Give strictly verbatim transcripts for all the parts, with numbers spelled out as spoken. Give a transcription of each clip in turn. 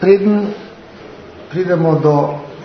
preden pridemo do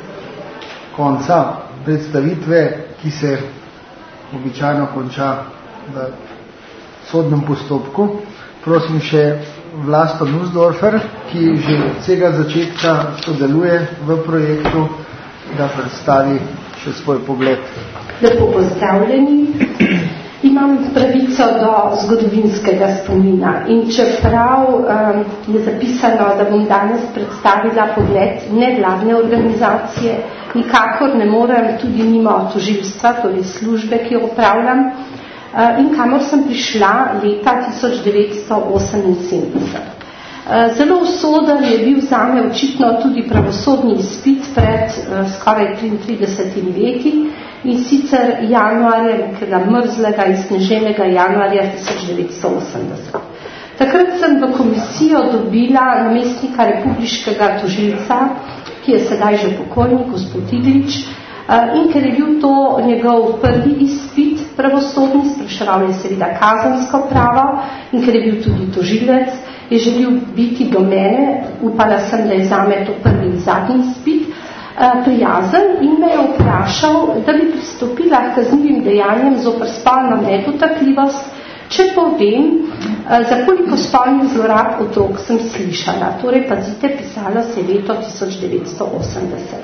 konca predstavitve, ki se običajno konča v sodnem postopku, prosim še Vlasto Nussdorfer, ki že od vsega začetka sodeluje v projektu, da predstavi še svoj pogled. Lepo pozdravljeni. Imam pravico do zgodovinskega spomina in čeprav um, je zapisano, da bom danes predstavila pogled nevladne organizacije, nikakor ne morem tudi mimo tožilstva, torej službe, ki jo opravljam, uh, in kamor sem prišla leta tisoč devetsto oseminsedemdeset. Uh, zelo usoden je bil zame očitno tudi pravosodni izpit pred uh, skoraj triintridesetimi leti, in sicer januarja, nekega mrzlega in sneženega januarja tisoč devetsto osemdeset. Takrat sem v komisijo dobila namestnika republiškega tožilca, ki je sedaj že pokojni, gospod Iglič, in ker je bil to njegov prvi izpit pravosodni, spraševal je seveda kazensko pravo, in ker je bil tudi tožilec, je želel biti do mene, upala sem, da je zame to prvi in zadnji izpit, prijazen in me je vprašal, da bi pristopila k kaznivim dejanjem zoper spolno nedotakljivost, če povem, za koliko spolnih zlorab otrok sem slišala. Torej, pazite, pisalo se leto tisoč devetsto osemdeset.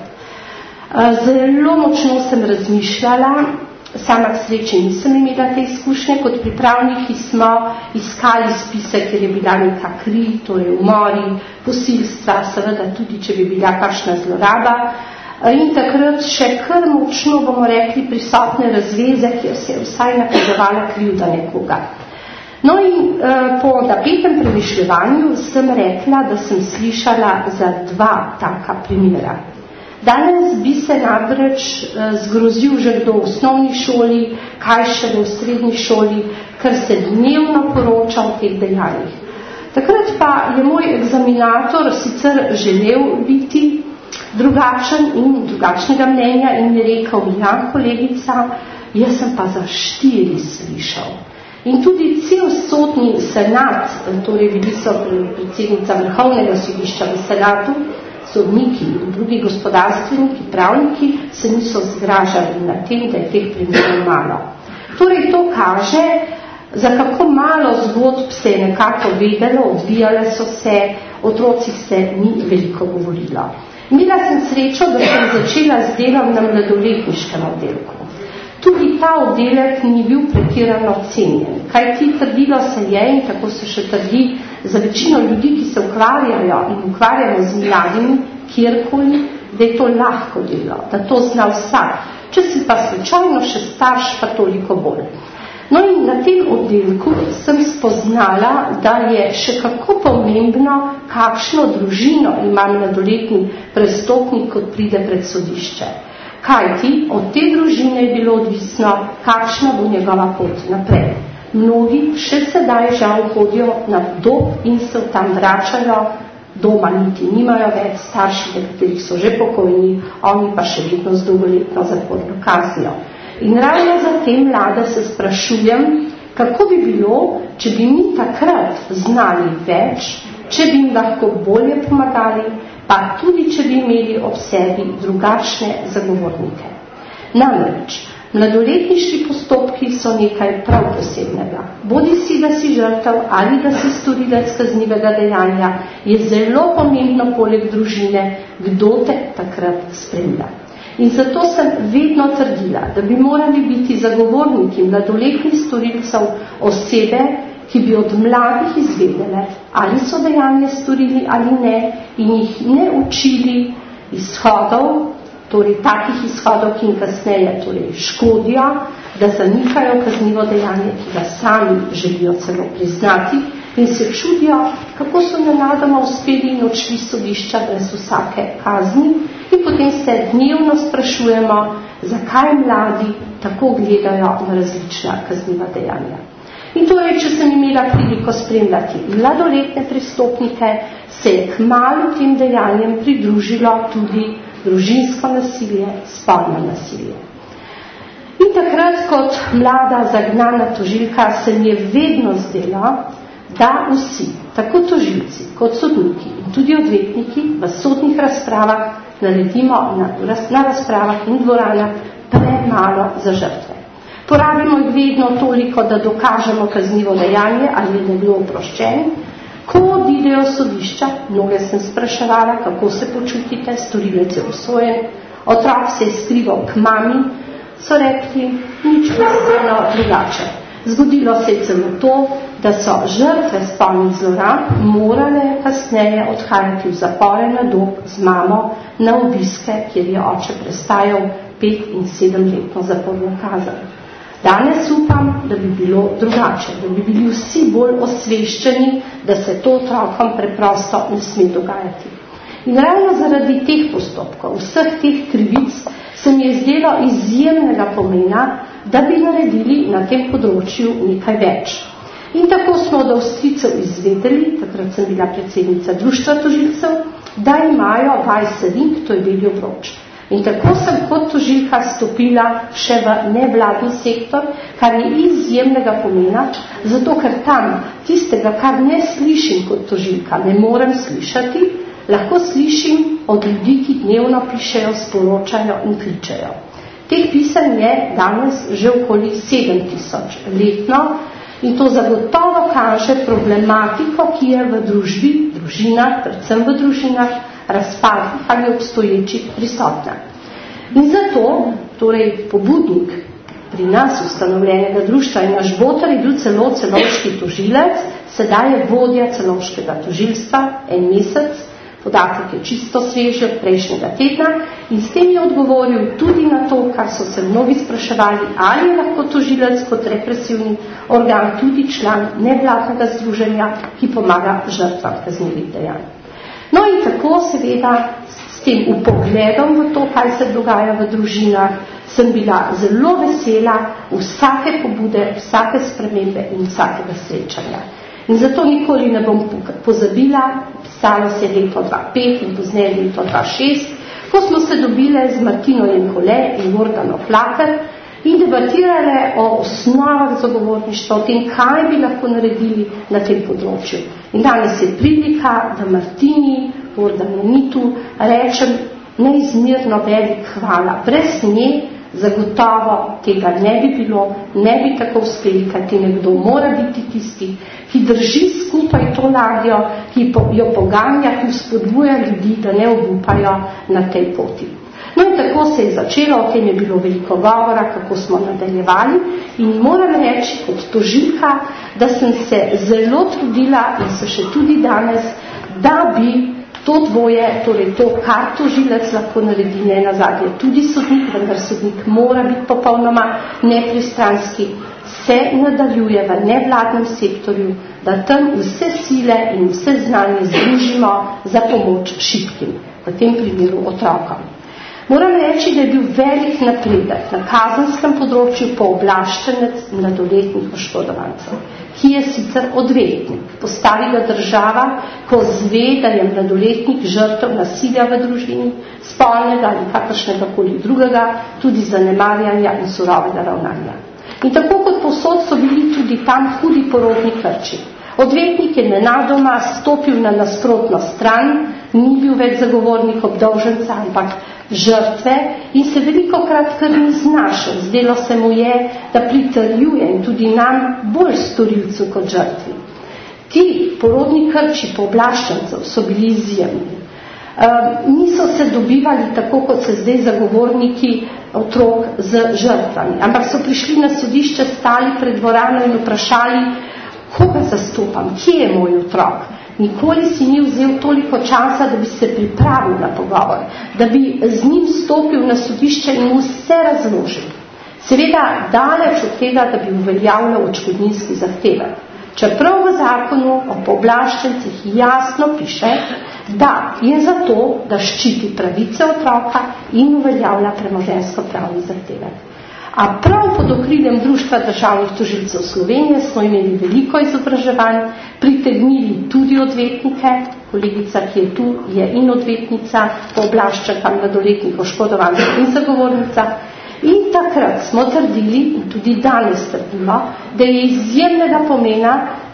Zelo močno sem razmišljala, sama k sreči nisem imela te izkušnje, kot pripravniki smo iskali spise, ker je bila neka kri, torej umori, posilstva, seveda tudi, če bi bila kakšna zloraba. In takrat še kar močno, bomo rekli, prisotne razveze, kjer se je vsaj nakazovala krivda nekoga. No in eh, po napetem premišljevanju sem rekla, da sem slišala za dva taka primera. Danes bi se namreč eh, zgrozil že kdo v osnovni šoli, kaj še v srednji šoli, ker se dnevno poroča o teh dejanjih. Takrat pa je moj egzaminator sicer želel biti drugačen in drugačnega mnenja in mi rekel, ja, kolegica, jaz sem pa za štiri slišal. In tudi cel sodni senat, torej bili so predsednica Vrhovnega sodišča v senatu, sodniki in drugi gospodarstveniki, pravniki se niso zgražali na tem, da je teh primerov malo. Torej to kaže, za kako malo zgodb se je nekako vedelo, odvijale so se, otrocih se ni veliko govorilo. Imela sem srečo, da sem začela z delom na mladoletniškem oddelku. Tudi ta oddelek ni bil pretirano cenjen, kaj ti trdilo se je in tako se še trdi za večino ljudi, ki se ukvarjajo in ukvarjamo z mladimi, kjerkoli, da je to lahko delo, da to zna vsak. Če si pa slučajno še starš, pa toliko bolj. No in na tem oddelku sem spoznala, da je še kako pomembno, kakšno družino ima mladoletni prestopnik, kot pride pred sodišče. Kajti od te družine je bilo odvisno, kakšna bo njegova pot naprej. Mnogi še sedaj žal hodijo na dob in se tam vračajo, doma niti nimajo več, starši, katerih so že pokojni, oni pa še vedno z dolgoletno zaporno kaznijo. In ravno za te mlade se sprašujem, kako bi bilo, če bi mi takrat znali več, če bi jim lahko bolje pomagali, pa tudi, če bi imeli ob sebi drugačne zagovornike. Namreč, mladoletniški postopki so nekaj prav posebnega. Bodi si, da si žrtev ali da si storilec kaznivega dejanja, je zelo pomembno poleg družine, kdo te takrat spremlja. In zato sem vedno trdila, da bi morali biti zagovorniki mladoletnih storilcev osebe, ki bi od mladih izvedele, ali so dejanje storili ali ne, in jih ne učili izhodov, torej takih izhodov, ki jim kasneje torej škodijo, da zanikajo kaznivo dejanje, ki ga sami želijo celo priznati, in se čudijo, kako so nenadoma uspeli in odšli sodišča brez vsake kazni, in potem se dnevno sprašujemo, zakaj mladi tako gledajo na različna kazniva dejanja. In torej, če sem imela priliko spremljati mladoletne prestopnike, se je kmalu tem dejanjem pridružilo tudi družinsko nasilje, spolno nasilje. In takrat kot mlada zagnana tožilka se mi je vedno zdelo, da vsi, tako tožilci kot sodniki in tudi odvetniki v sodnih razpravah naredimo na, na razpravah in dvoranah premalo za žrtve. Porabimo jih vedno toliko, da dokažemo kaznivo dejanje ali je nekdo oproščen. Ko odidejo sodišča, mnoge sem spraševala, kako se počutite, storilec je obsojen, otrok se je skrival k mami, so rekli, nič posebno drugače. Zgodilo se je celo to, da so žrtve spolnih zlorab morale kasneje odhajati v zapore na Dob z mamo na obiske, kjer je oče prestajal pet in sedemletno zaporno kazen. Danes upam, da bi bilo drugače, da bi bili vsi bolj osveščeni, da se to otrokom preprosto ne sme dogajati. In ravno zaradi teh postopkov, vseh teh krivic, se mi je zdelo izjemnega pomena, da bi naredili na tem področju nekaj več. In tako smo od Avstrijcev izvedeli, takrat sem bila predsednica društva tožilcev, da imajo Vajserin, to je beli obroč. In tako sem kot tožilka stopila še v nevladni sektor, kar je izjemnega pomena, zato ker tam tistega, kar ne slišim kot tožilka, ne morem slišati, lahko slišim od ljudi, ki dnevno pišejo, sporočajo in kličejo. Teh pisanj je danes že okoli sedem tisoč letno in to zagotovo kaže problematiko, ki je v družbi, družinah, predvsem v družinah, razpadnih ali obstoječih prisotna. In zato, torej pobudnik pri nas ustanovljenega društva in naš botar je bil celo celovški tožilec, sedaj je vodja celovškega tožilstva en mesec, podatek je čisto svež od prejšnjega tedna in s tem je odgovoril tudi na to, kar so se mnogi spraševali, ali je lahko tožilec kot represivni organ tudi član nevladnega združenja, ki pomaga žrtvam kaznivih dejanj. No in tako seveda s tem upogledom v to, kaj se dogaja v družinah, sem bila zelo vesela vsake pobude, vsake spremembe in vsakega srečanja. In zato nikoli ne bom pozabila, pisalo se leto dva tisoč pet in pozneje leto dva tisoč šest, ko smo se dobile z Martino Jenkole in Gordano Plater in debatirale o osnovah zagovorništva, o tem, kaj bi lahko naredili na tem področju. In danes je prilika, da Martini, Gordano Nitu, rečem neizmerno velik hvala. Brez nje zagotovo tega ne bi bilo, ne bi tako uspeli, kajti nekdo mora biti tisti, ki drži skupaj to ladjo, ki jo poganja, ki spodbuja ljudi, da ne obupajo na tej poti. No in tako se je začelo, o tem je bilo veliko govora, kako smo nadaljevali in moram reči kot tožilka, da sem se zelo trudila in se še tudi danes, da bi to dvoje, torej to, kar tožilec lahko naredi, ne nazadnje tudi sodnik, vendar sodnik mora biti popolnoma nepristranski, se nadaljuje v nevladnem sektorju, da tam vse sile in vse znanje združimo za pomoč šibkim, v tem primeru otrokom. Moram reči, da je bil velik napredek na kazenskem področju pooblaščenec mladoletnih oškodovancev, ki je sicer odvetnik. Postavi ga država, ko zve, da je mladoletnik žrtev nasilja v družini, spolnega ali kakršnega koli drugega, tudi zanemarjanja in surovega ravnanja. In tako kot povsod so bili tudi tam hudi porodni krči. Odvetnik je nenadoma stopil na nasprotno stran, ni bil več zagovornik obdolženca, ampak žrtve in se veliko krat kar ni znašel. Zdelo se mu je, da pritrjuje in tudi nam bolj storilcu kot žrtvi. Ti porodni krči pooblaščencev so bili izjemni. Um, niso se dobivali tako, kot se zdaj zagovorniki otrok z žrtvami, ampak so prišli na sodišče, stali pred dvorano in vprašali, koga zastopam, kje je moj otrok. Nikoli si ni vzel toliko časa, da bi se pripravil na pogovor, da bi z njim stopil na sodišče in mu vse razložil. Seveda daleč od tega, da bi uveljavljal odškodninski zahtevek. Čeprav v zakonu o pooblaščencih jasno piše, da je zato, da ščiti pravice otroka in uveljavlja premoženjsko pravni zahtevek. A prav pod okriljem Društva državnih tožilcev Slovenije smo imeli veliko izobraževanj, pritegnili tudi odvetnike, kolegica, ki je tu, je in odvetnica, pooblaščenka mladoletnih oškodovancev in zagovornica. In takrat smo trdili, in tudi danes trdimo, da je izjemnega pomena,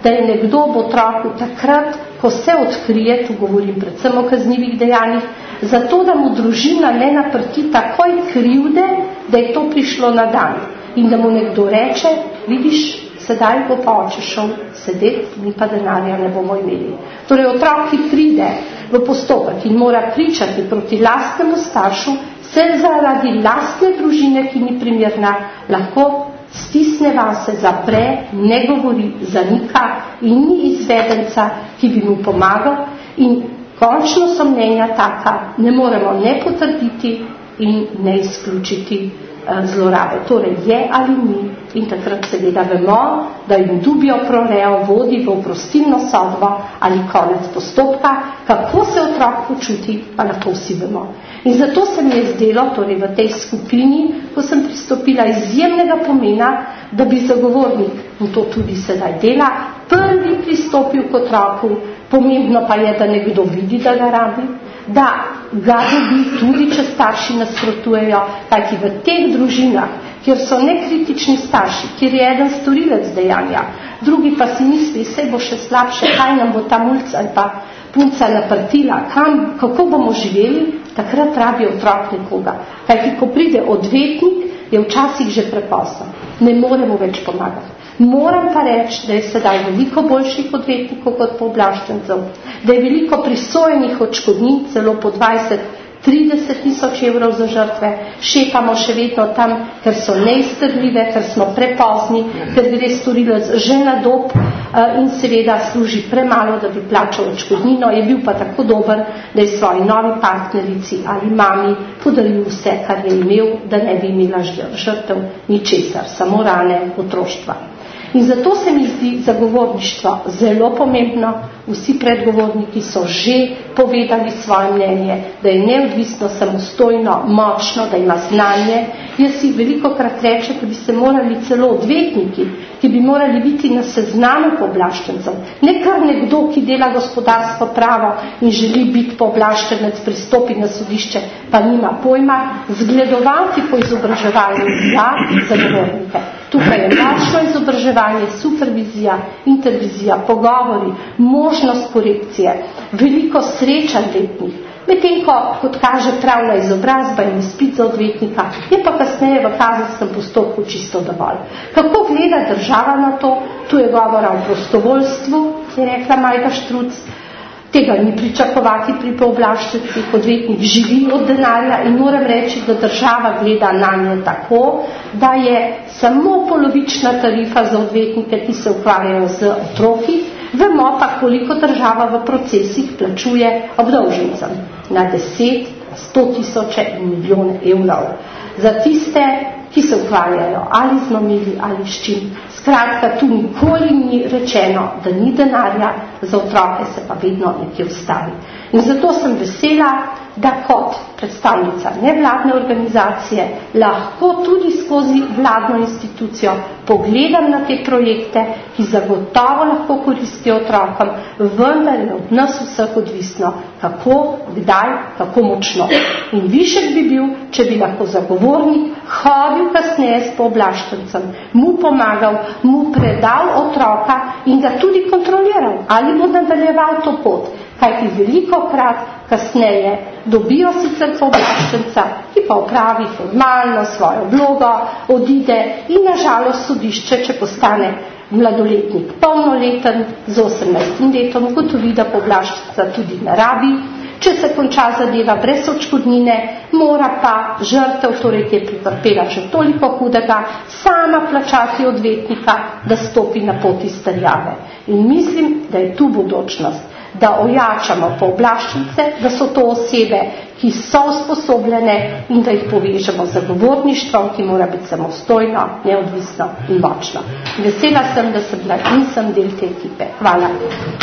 da je nekdo v otroku takrat, ko se odkrije, tu govorim predvsem o kaznivih dejanjih, zato da mu družina ne naprti takoj krivde, da je to prišlo na dan. In da mu nekdo reče, vidiš, sedaj bo pa oče šel sedeti, mi pa denarja ne bomo imeli. Torej, otrok, ki pride v postopek in mora pričati proti lastnemu staršu, se zaradi lastne družine, ki ni primerna, lahko stisne vase, zapre, ne govori, zanika in ni izvedenca, ki bi mu pomagal, in končno so mnenja taka, ne moremo ne potrditi in ne izključiti zlorabe. Torej je ali ni, in takrat seveda vemo, da jim dubio pro reo vodi v oprostilno sodbo ali konec postopka. Kako se otrok počuti, pa lahko vsi vemo. In zato se mi je zdelo, torej v tej skupini, ko sem pristopila, izjemnega pomena, da bi zagovornik, in to tudi sedaj dela, prvi pristopil k otroku. Pomembno pa je, da nekdo vidi, da ga rabi, da ga dobi tudi, če starši nasprotujejo, kajti v teh družinah, kjer so nekritični starši, kjer je eden storilec dejanja, drugi pa si misli, sej bo še slabše, kaj nam bo ta mulca ali pa punca naprtila, kam, kako bomo živeli, takrat rabi otrok nekoga. Kajti, ko pride odvetnik, je včasih že prepozno. Ne moremo več pomagati. Moram pa reči, da je sedaj veliko boljših odvetnikov kot pooblaščencev, da je veliko prisojenih odškodnin, celo po dvajset trideset tisoč evrov za žrtve, šepamo še vedno tam, ker so neiztrljive, ker smo prepozni, ker gre storilec že na dob in seveda služi premalo, da bi plačal odškodnino, je bil pa tako dober, da je svoji novi partnerici ali mami podaril vse, kar je imel, da ne bi imela žrtev ničesar, samo rane otroštva. In zato se mi zdi zagovorništvo zelo pomembno. Vsi predgovorniki so že povedali svoje mnenje, da je neodvisno, samostojno, močno, da ima znanje. Jaz si veliko krat reče, da bi se morali celo odvetniki, ki bi morali biti na seznamu pooblaščencev, ne kar nekdo, ki dela gospodarsko pravo in želi biti pooblaščenec, pristopi na sodišče, pa nima pojma, zgledovati po izobraževanju za zagovornike. Tukaj je močno izobraževanje, supervizija, intervizija, pogovori, možnost korekcije, veliko srečanj letnih. Medtem ko, kot kaže pravna izobrazba in izpit za odvetnika, je pa kasneje v kazenskem postopku čisto dovolj. Kako gleda država na to? Tu je govora o prostovoljstvu, je rekla Majda Štruc. Tega ni pričakovati pri pooblaščencih, odvetnik živi od denarja in moram reči, da država gleda na njo tako, da je samo polovična tarifa za odvetnike, ki se ukvarjajo z otroki, vemo pa, koliko država v procesih plačuje obdolžencem. Na deset, sto tisoče in milijone evrov. Za tiste, ki se ukvarjajo ali z mamili ali s čim. Skratka, tu nikoli ni rečeno, da ni denarja, za otroke se pa vedno nekje ustavi. In zato sem vesela, da kot predstavnica nevladne organizacije lahko tudi skozi vladno institucijo pogledam na te projekte, ki zagotovo lahko koristijo otrokom, vendar je od nas vseh odvisno, kako, kdaj, kako močno. In višek bi bil, če bi lahko zagovornik hodil kasneje s pooblaščencem, mu pomagal, mu predal otroka in ga tudi kontroliral, ali bo nadaljeval to pot. Kajti veliko krat kasneje dobijo sicer pooblaščenca, ki pa opravi formalno svojo vlogo, odide in nažalost sodišče, če postane mladoletnik polnoleten z osemnajstim letom, ugotovi, da pooblaščenca tudi ne rabi. Če se konča zadeva brez odškodnine, mora pa žrtev, torej ki je pritrpela že toliko hudega, sama plačati odvetnika, da stopi na poti starjave. In mislim, da je tu bodočnost, da ojačamo pooblaščence, da so to osebe, ki so usposobljene in da jih povežemo z zagovorništvom, ki mora biti samostojno, neodvisno in močno. Vesela sem, da sem bila in sem del te ekipe. Hvala.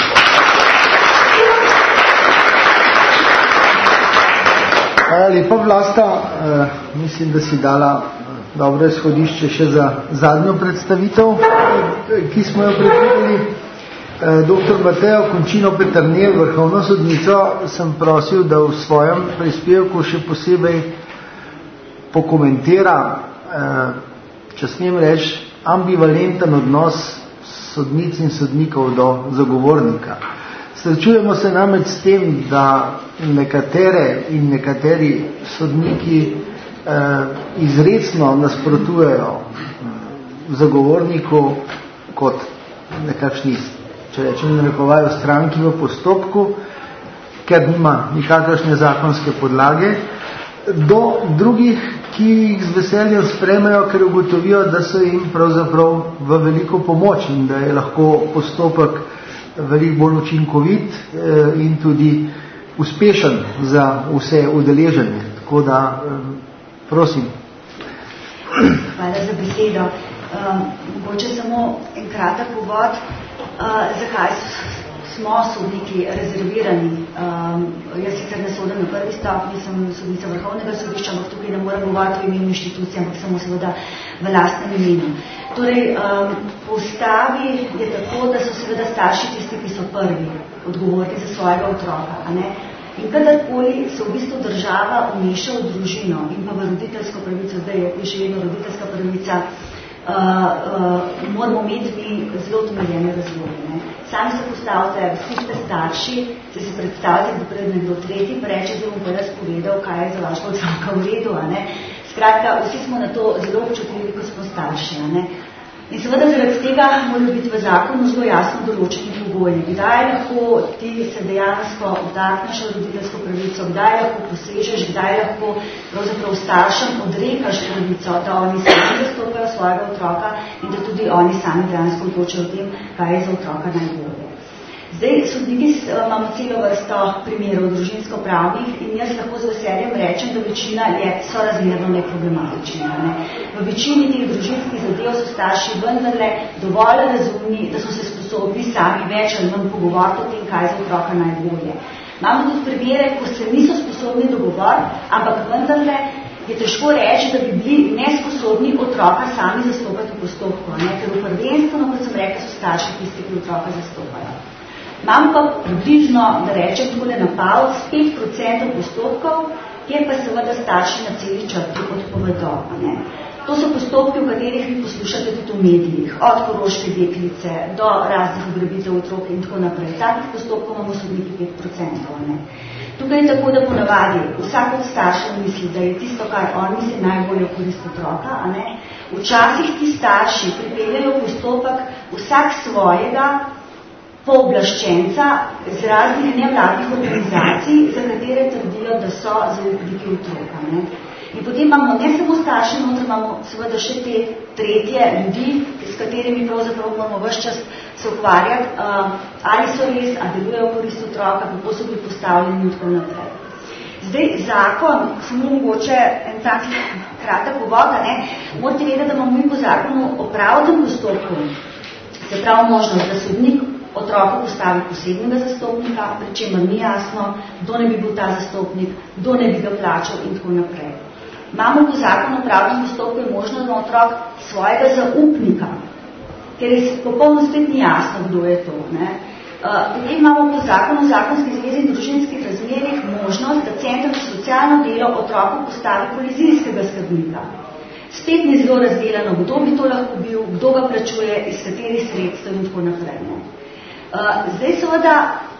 Hvala lepa, Vlasta. E, mislim, da si dala dobro izhodišče še za zadnjo predstavitev, ki smo jo predvideli. E, doktor Matejo Končino Peternej, vrhovno sodnico, sem prosil, da v svojem prispevku še posebej pokomentira, e, če smem reči, ambivalenten odnos sodnic in sodnikov do zagovornika. Srečujemo se namreč s tem, da nekatere in nekateri sodniki eh, izrecno nasprotujejo zagovorniku kot nekakšni, če rečem, narekovajo stranki v postopku, ker nima nikakršne zakonske podlage, do drugih, ki jih z veseljem sprejmejo, ker ugotovijo, da so jim pravzaprav v veliko pomoč in da je lahko postopek veliko bolj učinkovit in tudi uspešen za vse udeležene. Tako da, prosim. Hvala za besedo. Um, mogoče samo en kratek uvod, uh, zakaj smo sodniki rezervirani. Um, jaz sicer ne sodim na prvi stopnji, sem sodnica Vrhovnega sodišča, ampak tukaj ne moram govoriti v imenu inštitucije, ampak samo seveda v lastnem imenu. Torej, um, po ustavi je tako, da so seveda starši tisti, ki so prvi odgovorni za svojega otroka. A ne? In kadarkoli se v bistvu država vmeša v družino in pa v roditeljsko pravico, zdaj je še vedno roditeljska pravica, Uh, uh, moramo imeti mi zelo utemeljene razloge. Ne. Sami se postavite, vsi ste starši, se si predstavite, da pred nekdo tretji pa reče, da bom pa raz povedal, kaj je za vašega otroka v redu. A ne. Skratka, vsi smo na to zelo občutljivi, ko smo starši. A ne. In seveda zaradi tega mora biti v zakonu zelo jasno določeni pogoji. Kdaj lahko ti se dejansko vtakneš v roditeljsko pravico, kdaj lahko posežeš, kdaj lahko pravzaprav staršem odrekaš pravico, da oni sami zastopajo svojega otroka in da tudi oni sami dejansko odločajo o tem, kaj je za otroka najbolje. Zdaj, sodniki imamo celo vrsto primerov družinsko-pravnih in jaz lahko z veseljem rečem, da večina je sorazmerno neproblematična. Ne? V večini teh družinskih zadev so starši vendarle dovolj razumni, da so se sposobni sami več ali manj pogovoriti o tem, kaj je za otroka najbolje. Imamo tudi primere, ko se niso sposobni dogovoriti, ampak vendarle je težko reči, da bi bili nesposobni otroka sami zastopati v postopku. Ne? Ker v prvenstveno, kot sem rekla, so starši tisti, ki otroka zastopajo. Imam pa približno, da rečem tukaj na palc, pet procentov postopkov, kjer pa seveda starši na celi črti odpovedo. Ne? To so postopki, v katerih vi poslušate tudi v medijih, od koroške deklice do raznih ugrabitev otrok in tako naprej. Takih postopkov imamo sodniki pet procentov. Ne? Tukaj je tako, da ponavadi vsak od staršev misli, da je tisto, kar on misli najbolje v korist otroka. A ne? Včasih ti starši pripeljajo postopek vsak svojega pooblaščenca z raznih nevladnih organizacij, za katere trdijo, da so zaupniki otroka. Ne? In potem imamo ne samo starši, noter imamo seveda še te tretje ljudi, s katerimi pravzaprav moramo ves čas se ukvarjati, uh, ali so res, ali delujejo v korist otroka, kako so bili postavljeni in tako naprej. Zdaj, zakon, samo mogoče en tak kratek uvod, ne, morate vedeti, da imamo mi po zakonu o pravdnem postopku, se pravi možnost, da sodnik otroku postavi posebnega zastopnika, pri čemer ni jasno, kdo ne bi bil ta zastopnik, kdo ne bi ga plačal in tako naprej. Imamo po zakonu o pravdnem postopku je možno, da otrok svojega zaupnika, ker je popolno spet ni jasno, kdo je to. Ne? Potem uh, imamo po zakonu o zakonski zvezi in družinskih razmerjih možnost, da center za socialno delo otroku postavi kolizijskega skrbnika. Spet ni zelo razdeljeno, kdo bi to lahko bil, kdo ga plačuje, iz katerih sredstev in tako naprej. Ne? Uh, zdaj seveda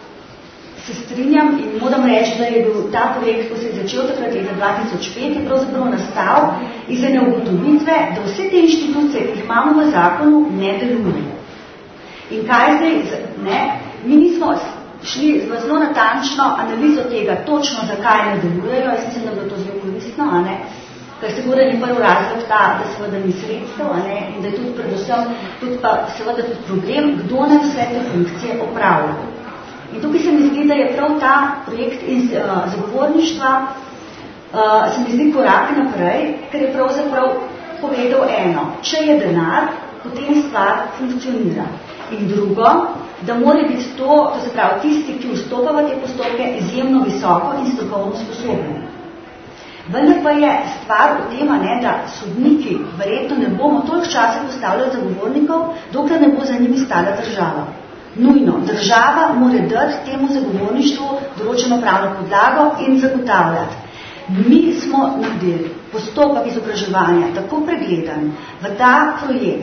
se strinjam in moram reči, da je bil ta projekt, ko se je začel takrat leta dva tisoč pet, je pravzaprav nastal iz ene ugotovitve, da vse te inštitucije, ki jih imamo v zakonu, ne delujejo. In kaj zdaj, ne, mi nismo šli v zelo natančno analizo tega, točno zakaj ne delujejo, jaz mislim, da bi to zelo koristno, a ne, ker se mora ni prvi razlog ta, da seveda ni sredstev, a ne, in da je tudi predvsem tudi pa seveda tudi problem, kdo na vse te funkcije opravlja. In tukaj se mi zdi, da je prav ta projekt iz uh, zagovorništva uh, se mi zdi korak naprej, ker je pravzaprav povedal eno, če je denar, potem stvar funkcionira. In drugo, da mora biti to, to se pravi tisti, ki vstopa v te postopke, izjemno visoko in strokovno sposobni. Vendar pa je stvar v tem, ne, da sodniki verjetno ne bomo toliko časa postavljali zagovornikov, dokler ne bo za njimi stala država. Nujno, država mora dati temu zagovorništvu določeno pravno podlago in zagotavljati. Mi smo naredili postopek izobraževanja tako pregledan v ta projekt,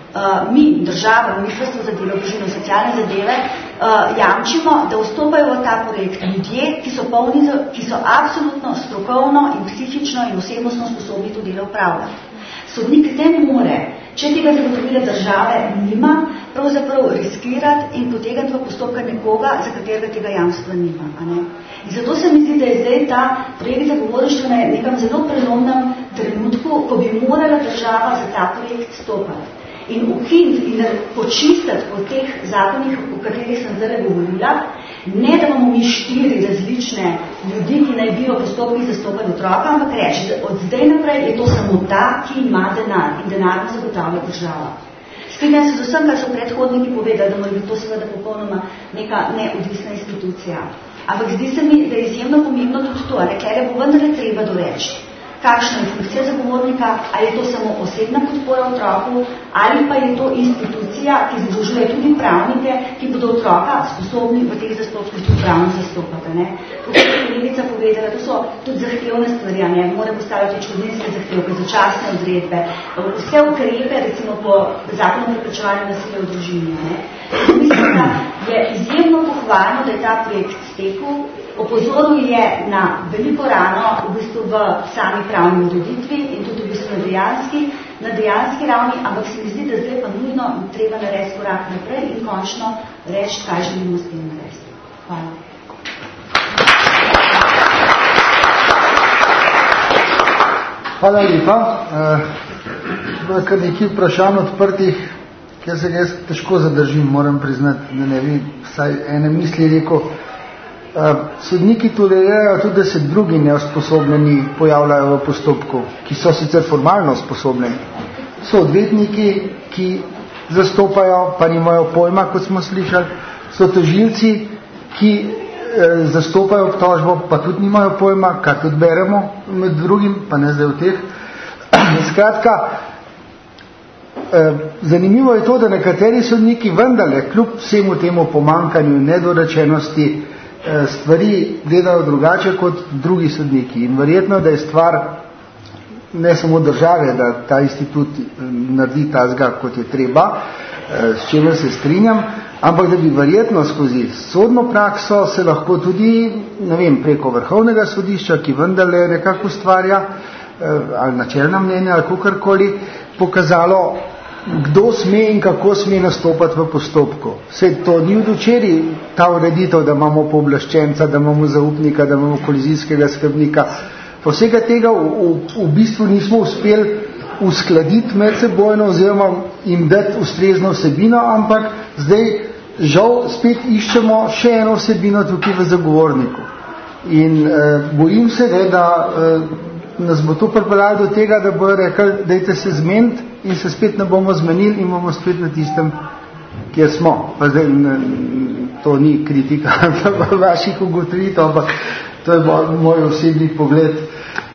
uh, mi, država, Ministrstvo za delo, družino, socialne zadeve, uh, jamčimo, da vstopajo v ta projekt ljudje, ki so, polni, ki so absolutno strokovno in psihično in osebnostno sposobni to delo upravljati. Sodnik ne more, če tega zagotovila države nima, pravzaprav riskirati in potegniti v postopka nekoga, za katerega tega jamstva nima. A ne? In zato se mi zdi, da je zdaj ta projekt zagovorništva na nekem zelo prelomnem trenutku, ko bi morala država za ta projekt stopati. In ukiniti in počistiti po teh zakonih, o katerih sem zdaj govorila, ne da imamo mi štiri različne ljudi, ki naj bi v postopkih zastopali otroka, ampak reči, da od zdaj naprej je to samo ta, ki ima denar in denarno zagotavlja država. Strinjam se z vsem, kar so predhodniki povedali, da mora biti to seveda popolnoma neka neodvisna institucija. Ampak zdi se mi, da je izjemno pomembno tudi to, ali kaj bo vendarle treba doreči. Kakšna je funkcija zagovornika, ali je to samo osebna podpora otroku, ali pa je to institucija, ki združuje tudi pravnike, ki bodo otroka sposobni v teh zastopkih tudi pravno zastopati. Ne? Kot je kolegica povedala, to so tudi zahtevne stvari, ne? Mora postaviti odškodninske zahtevke, začasne odredbe, vse ukrepe, recimo po zakonu o preprečevanju nasilja v družini. Ne? Mislim, da je izjemno pohvalno, da je ta projekt stekel. Opozoril je na veliko rano v bistvu v sami pravni ureditvi in tudi v bistvu na dejanski, na dejanski ravni, ampak se mi zdi, da zdaj pa nujno treba narediti korak naprej in končno reči, kaj želimo s tem narediti. Hvala. Hvala lepa. Uh, kar nekaj vprašanj odprtih, kjer se ga jaz težko zadržim, moram priznati, da ne bi vsaj ene misli rekel. Uh, sodniki tolerirajo tudi, da se drugi neusposobljeni pojavljajo v postopku, ki so sicer formalno sposobljeni. So odvetniki, ki zastopajo, pa nimajo pojma, kot smo slišali, so tožilci, ki eh, zastopajo obtožbo, pa tudi nimajo pojma, kar tudi beremo med drugim, pa ne zdaj v teh. Skratka, eh, zanimivo je to, da nekateri sodniki vendarle, kljub vsemu temu pomankanju nedorečenosti, stvari gledajo drugače kot drugi sodniki. In verjetno, da je stvar ne samo države, da ta institut naredi tazga, kot je treba, s čemer se strinjam, ampak da bi verjetno skozi sodno prakso se lahko tudi, ne vem, preko vrhovnega sodišča, ki vendarle nekako ustvarja, ali načelna mnenja, ali kakorkoli, pokazalo, kdo sme in kako sme nastopati v postopku. Vse to ni od včeraj ta ureditev, da imamo pooblaščenca, da imamo zaupnika, da imamo kolizijskega skrbnika. Pa vsega tega v, v, v bistvu nismo uspeli uskladiti med sebojno oziroma jim dati ustrezno vsebino, ampak zdaj žal spet iščemo še eno vsebino tukaj v zagovorniku. In eh, bojim se, da eh, nas bo to pripeljalo do tega, da bo rekel, dajte se zmeniti in se spet ne bomo zmenili in bomo spet na tistem, kjer smo. Pa zdaj, ne, to ni kritika vaših ugotovitev, ampak to je moj osebni pogled.